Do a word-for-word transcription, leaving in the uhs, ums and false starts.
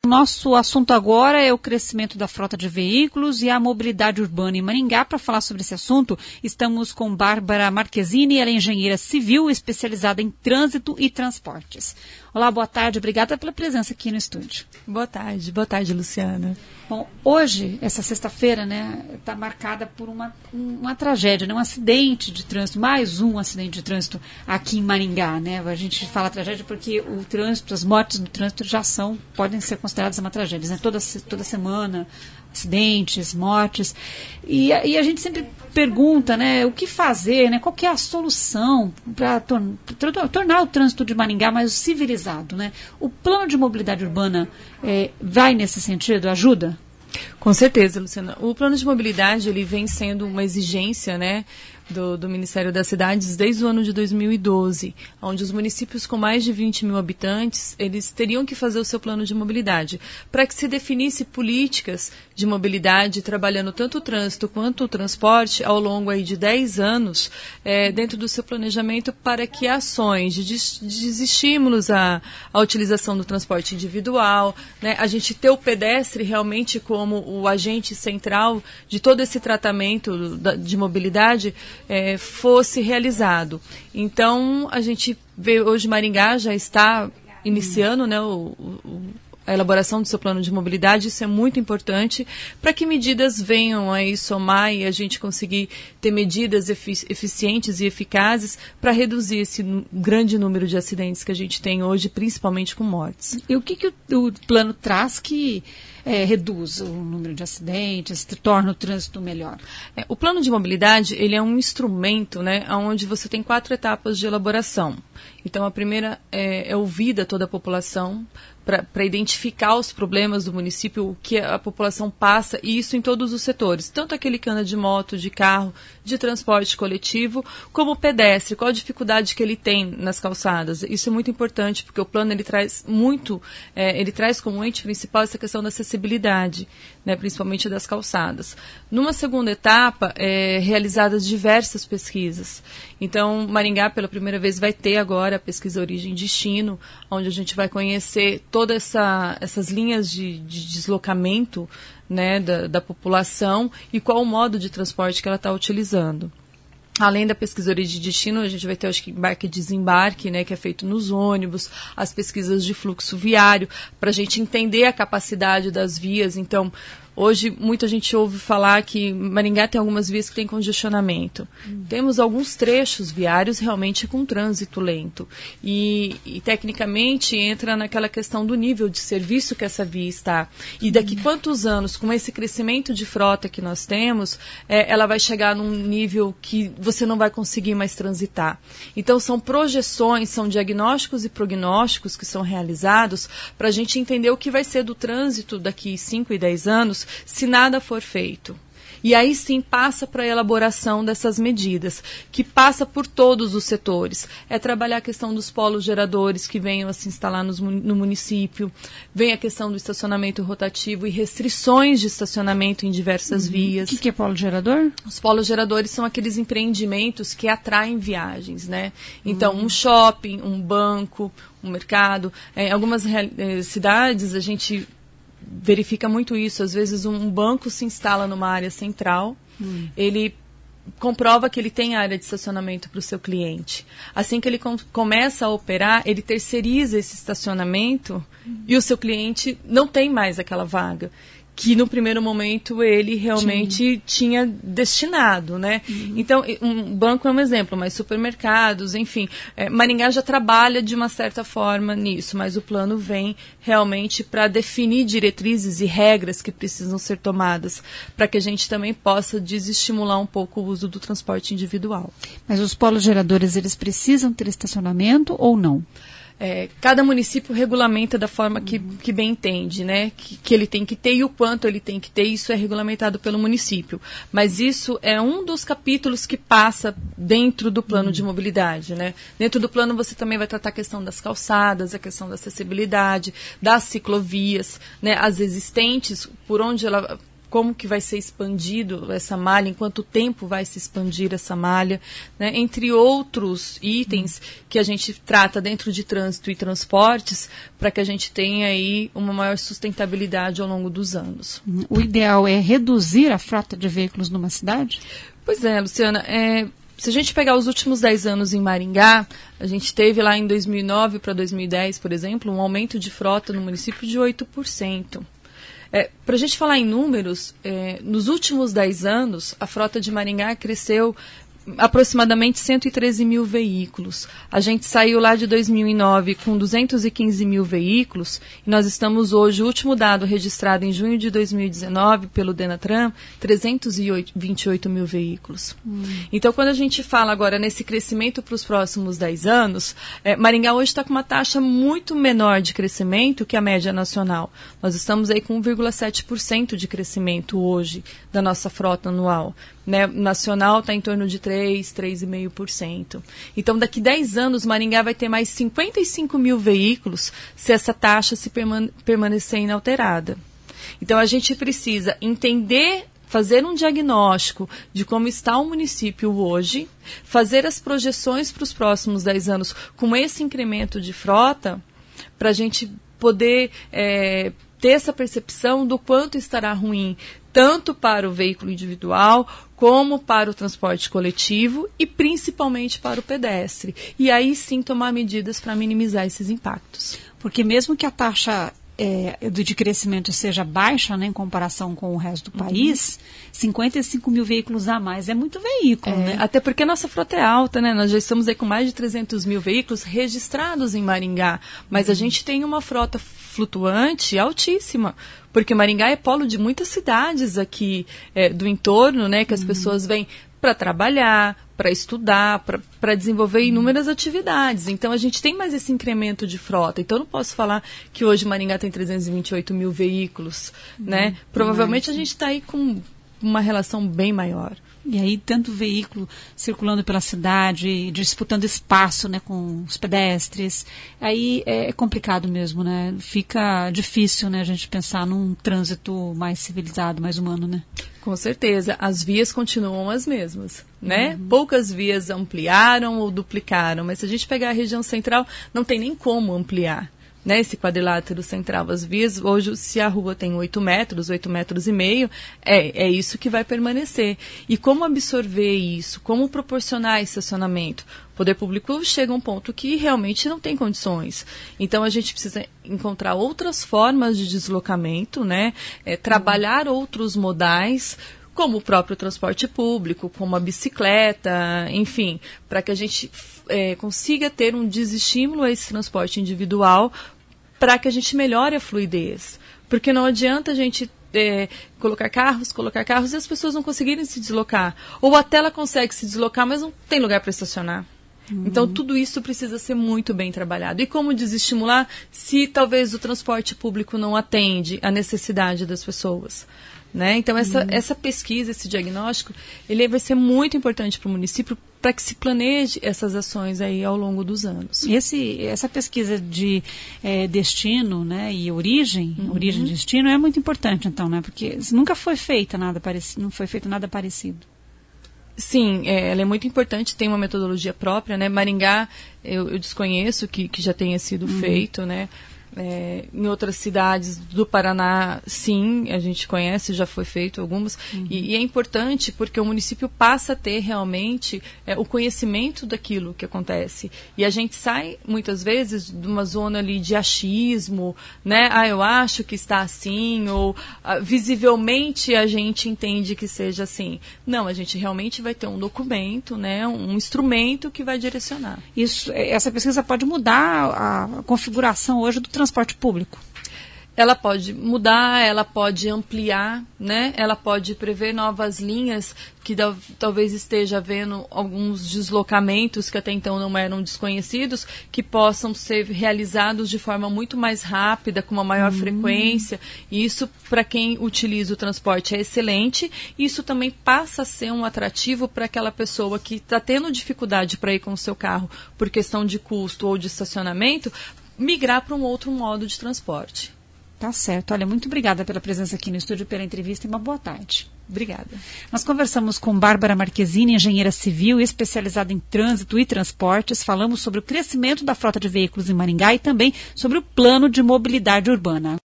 O nosso assunto agora é o crescimento da frota de veículos e a mobilidade urbana em Maringá. Para falar sobre esse assunto, estamos com Bárbara Marquezini, ela é engenheira civil especializada em trânsito e transportes. Olá, boa tarde, obrigada pela presença aqui no estúdio. Boa tarde, boa tarde, Luciana. Bom, hoje, essa sexta-feira, né, está marcada por uma, uma tragédia, né, um acidente de trânsito, mais um acidente de trânsito aqui em Maringá, né? A gente fala tragédia porque o trânsito, as mortes no trânsito já são, podem ser consideradas uma tragédia, né? Toda, toda semana, acidentes, mortes, e, e a gente sempre pergunta, né, o que fazer, né, qual que é a solução para tor- tornar o trânsito de Maringá mais civilizado, né? O plano de mobilidade urbana é, vai nesse sentido, ajuda? Com certeza, Luciana. O plano de mobilidade ele vem sendo uma exigência, né, do, do Ministério das Cidades desde o ano de dois mil e doze, onde os municípios com mais de vinte mil habitantes, eles teriam que fazer o seu plano de mobilidade, para que se definisse políticas de mobilidade, trabalhando tanto o trânsito quanto o transporte ao longo aí de dez anos, é, dentro do seu planejamento, para que ações de, de estímulos à, à utilização do transporte individual, né, a gente ter o pedestre realmente como o agente central de todo esse tratamento da, de mobilidade, É, fosse realizado. Então, a gente vê hoje Maringá já está iniciando, né, o, o, a elaboração do seu plano de mobilidade. Isso é muito importante para que medidas venham aí somar e a gente conseguir ter medidas efici- eficientes e eficazes para reduzir esse n- grande número de acidentes que a gente tem hoje, principalmente com mortes. E o que, que o, o plano traz que É, reduz o número de acidentes, torna o trânsito melhor? É, o plano de mobilidade ele é um instrumento, né, onde você tem quatro etapas de elaboração. Então, a primeira é, é ouvir a toda a população para identificar os problemas do município, o que a população passa, e isso em todos os setores, tanto aquele que anda de moto, de carro, de transporte coletivo, como o pedestre, qual a dificuldade que ele tem nas calçadas. Isso é muito importante, porque o plano ele traz muito, é, ele traz como ente principal essa questão da acessibilidade, né, principalmente das calçadas. Numa segunda etapa, é, realizadas diversas pesquisas. Então, Maringá, pela primeira vez, vai ter agora a pesquisa Origem e Destino, onde a gente vai conhecer todas essa, essas linhas de, de deslocamento, né, da, da população e qual o modo de transporte que ela está utilizando. Além da pesquisa Origem e Destino, a gente vai ter, acho que, embarque e desembarque, né, que é feito nos ônibus, as pesquisas de fluxo viário, para a gente entender a capacidade das vias. Então, hoje, muita gente ouve falar que Maringá tem algumas vias que têm congestionamento. Hum. Temos alguns trechos viários realmente com trânsito lento. E, e, tecnicamente, entra naquela questão do nível de serviço que essa via está. E daqui hum. quantos anos, com esse crescimento de frota que nós temos, é, ela vai chegar num nível que você não vai conseguir mais transitar. Então, são projeções, são diagnósticos e prognósticos que são realizados para a gente entender o que vai ser do trânsito daqui cinco e dez anos, se nada for feito. E aí sim passa para a elaboração dessas medidas, que passa por todos os setores. É trabalhar a questão dos polos geradores que venham a se instalar nos, no município, vem a questão do estacionamento rotativo e restrições de estacionamento em diversas uhum. vias. O que, que é polo gerador? Os polos geradores são aqueles empreendimentos que atraem viagens, né? Então, uhum. um shopping, um banco, um mercado. Em algumas eh, cidades a gente verifica muito isso. Às vezes um banco se instala numa área central, hum. ele comprova que ele tem área de estacionamento para o seu cliente. Assim que ele com- começa a operar, ele terceiriza esse estacionamento hum. e o seu cliente não tem mais aquela vaga que no primeiro momento ele realmente tinha, tinha destinado, né? Uhum. Então, um banco é um exemplo, mas supermercados, enfim, é, Maringá já trabalha de uma certa forma nisso, mas o plano vem realmente para definir diretrizes e regras que precisam ser tomadas para que a gente também possa desestimular um pouco o uso do transporte individual. Mas os polos geradores, eles precisam ter estacionamento ou não? É, cada município regulamenta da forma que, uhum. que bem entende, né? Que, que ele tem que ter e o quanto ele tem que ter, isso é regulamentado pelo município. Mas isso é um dos capítulos que passa dentro do plano uhum. de mobilidade, né? Dentro do plano você também vai tratar a questão das calçadas, a questão da acessibilidade, das ciclovias, né? As existentes, por onde ela como que vai ser expandido essa malha, em quanto tempo vai se expandir essa malha, né? Entre outros itens que a gente trata dentro de trânsito e transportes, para que a gente tenha aí uma maior sustentabilidade ao longo dos anos. O ideal é reduzir a frota de veículos numa cidade? Pois é, Luciana, é, se a gente pegar os últimos dez anos em Maringá, a gente teve lá em dois mil e nove para dois mil e dez, por exemplo, um aumento de frota no município de oito por cento. É, para a gente falar em números, é, nos últimos dez anos, a frota de Maringá cresceu aproximadamente cento e treze mil veículos. A gente saiu lá de dois mil e nove com duzentos e quinze mil veículos e nós estamos hoje, o último dado registrado em junho de dois mil e dezenove pelo Denatran, trezentos e vinte e oito mil veículos. Hum. Então, quando a gente fala agora nesse crescimento para os próximos dez anos, é, Maringá hoje está com uma taxa muito menor de crescimento que a média nacional. Nós estamos aí com um vírgula sete por cento de crescimento hoje da nossa frota anual. Né, nacional está em torno de três, três vírgula cinco por cento. Então, daqui dez anos, Maringá vai ter mais cinquenta e cinco mil veículos se essa taxa se permane- permanecer inalterada. Então, a gente precisa entender, fazer um diagnóstico de como está o município hoje, fazer as projeções para os próximos dez anos com esse incremento de frota, para a gente poder é, ter essa percepção do quanto estará ruim, tanto para o veículo individual, como para o transporte coletivo e principalmente para o pedestre. E aí sim tomar medidas para minimizar esses impactos. Porque mesmo que a taxa é, de crescimento seja baixa, né, em comparação com o resto do país, uhum. cinquenta e cinco mil veículos a mais é muito veículo. É, né? Até porque a nossa frota é alta, né? Nós já estamos aí com mais de trezentos mil veículos registrados em Maringá, mas uhum. a gente tem uma frota flutuante altíssima, porque Maringá é polo de muitas cidades aqui é, do entorno, né, que as uhum. pessoas vêm para trabalhar, para estudar, para desenvolver inúmeras atividades. Então, a gente tem mais esse incremento de frota. Então, eu não posso falar que hoje Maringá tem trezentos e vinte e oito mil veículos. Uhum. Né? Provavelmente, a gente está aí com uma relação bem maior. E aí, tanto veículo circulando pela cidade, disputando espaço, né, com os pedestres. Aí é complicado mesmo, né? Fica difícil, né, a gente pensar num trânsito mais civilizado, mais humano, né? Com certeza. As vias continuam as mesmas, né? Uhum. Poucas vias ampliaram ou duplicaram, mas se a gente pegar a região central, não tem nem como ampliar. Né, esse quadrilátero central, as vias, hoje, se a rua tem oito metros, oito metros e meio, é, é isso que vai permanecer. E como absorver isso? Como proporcionar estacionamento? O poder público chega a um ponto que realmente não tem condições. Então, a gente precisa encontrar outras formas de deslocamento, né, é, trabalhar uhum. outros modais, como o próprio transporte público, como a bicicleta, enfim, para que a gente é, consiga ter um desestímulo a esse transporte individual, para que a gente melhore a fluidez. Porque não adianta a gente é, colocar carros, colocar carros e as pessoas não conseguirem se deslocar. Ou até ela consegue se deslocar, mas não tem lugar para estacionar. Uhum. Então, tudo isso precisa ser muito bem trabalhado. E como desestimular se talvez o transporte público não atende à necessidade das pessoas? Né? Então, essa, uhum. essa pesquisa, esse diagnóstico, ele vai ser muito importante para o município para que se planeje essas ações aí ao longo dos anos. Esse, essa pesquisa de é, destino, né, e origem, uhum. origem e destino, é muito importante, então, né? Porque nunca foi feita nada parecido, não foi feito nada parecido. Sim, é, ela é muito importante, tem uma metodologia própria, né? Maringá, eu, eu desconheço que, que já tenha sido uhum. feito, né? É, em outras cidades do Paraná, sim, a gente conhece, já foi feito algumas, uhum. e, e é importante porque o município passa a ter realmente é, o conhecimento daquilo que acontece. E a gente sai, muitas vezes, de uma zona ali de achismo, né? Ah, eu acho que está assim, ou ah, visivelmente a gente entende que seja assim. Não, a gente realmente vai ter um documento, né? Um instrumento que vai direcionar. Isso, essa pesquisa pode mudar a configuração hoje do transporte público? Ela pode mudar, ela pode ampliar, né? Ela pode prever novas linhas que da, talvez esteja havendo alguns deslocamentos que até então não eram desconhecidos, que possam ser realizados de forma muito mais rápida, com uma maior uhum. frequência. E isso, para quem utiliza o transporte, é excelente. Isso também passa a ser um atrativo para aquela pessoa que está tendo dificuldade para ir com o seu carro por questão de custo ou de estacionamento, migrar para um outro modo de transporte. Tá certo. Olha, muito obrigada pela presença aqui no estúdio, pela entrevista e uma boa tarde. Obrigada. Nós conversamos com Bárbara Marquezine, engenheira civil especializada em trânsito e transportes. Falamos sobre o crescimento da frota de veículos em Maringá e também sobre o plano de mobilidade urbana.